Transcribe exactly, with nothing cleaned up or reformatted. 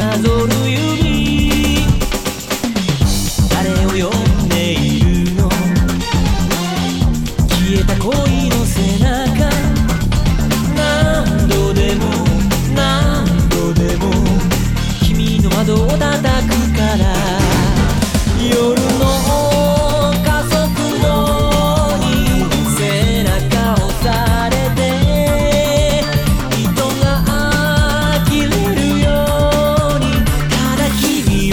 なぞる指、誰を呼んでいるの、消えた恋の背中、何度でも何度でも君の窓を叩くから